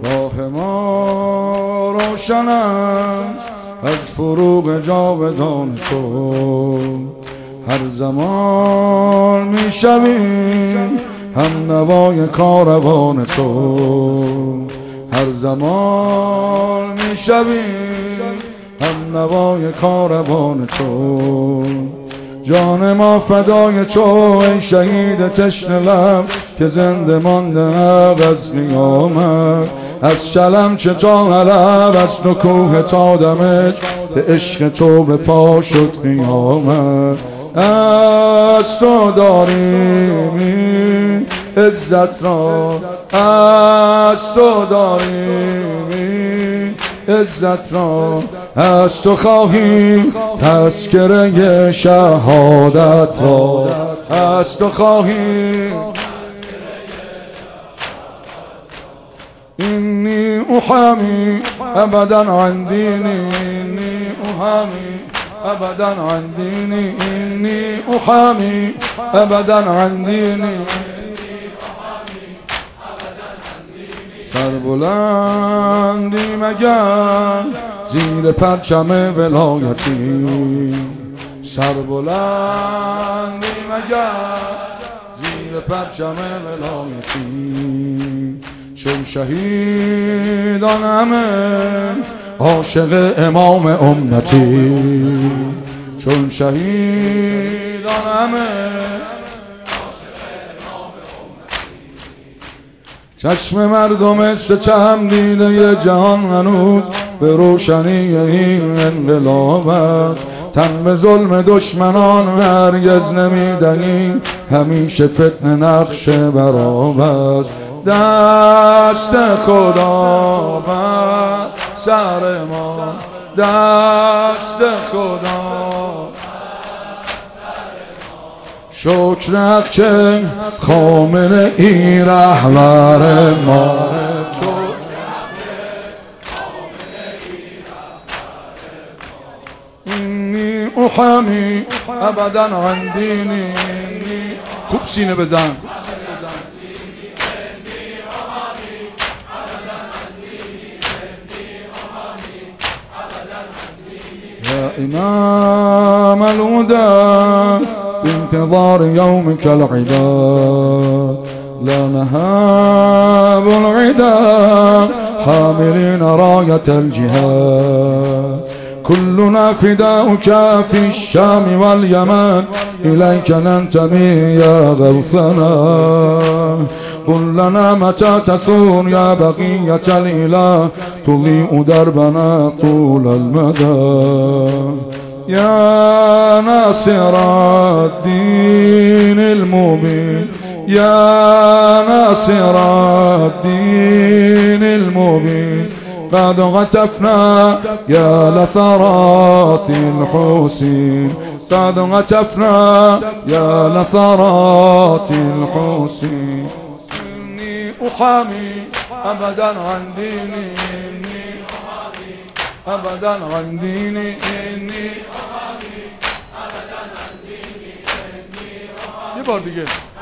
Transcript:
راه ما روشن است از فروغ جاودان تو، هر زمان میشویم هم نوای کاروان تو، هر زمان میشویم هم نوای کاروان تو. جان ما فدای تو ای شهید تشنه لب که زنده مانده از قیامت، از شلم چه تا حلب، از نکوه تا دمشق، به عشق تو به پا شد قیامت. از تو داریم این عزت را، از تو داریم این عزت را، از تو خواهیم تذکره شهادت را، از تو خواهیم. اینی احامی ابدا عن دینی، اینی احامی ابدا عن دینی، اینی احامی ابدا عن دینی. سربلندی مگر زیر پرچم ولایتی، سربلندی مگر زیر پرچم ولایتی. چون شهیدان همه عاشق امام امتی، چون شهیدان همه عاشق امام امتی. چشم مردم است چهم دیده جهان هنوز به روشنی این انقلاب است. تن به ظلم دشمنان هرگز نمیدهیم، همیشه فتنه نقش براب است. دست خدا بر سر ما، دست خدا شکر حق که خامنه ای رهبر ما، اینی احامی ابدا عن دینی. خوب سینه بزن. يا إمام الهدى بانتظار يومك العداد، لا نهاب العدا حاملين راية الجهاد. كلنا فداؤك في الشام واليمن، إليك ننتمي يا غوثنا. قل لنا متى تثور يا بقية الإله، تضيء دربنا طول المدى. يا ناصر الدين المبين، يا ناصر الدين المبين، قد غتفنا يا لثرات الحسين، قد غتفنا يا لثرات الحسين. إني أحامي أبدا عن ديني، إني أحامي أبدا عن ديني، إني أحامي أبدا عن ديني. یه بار دیگه.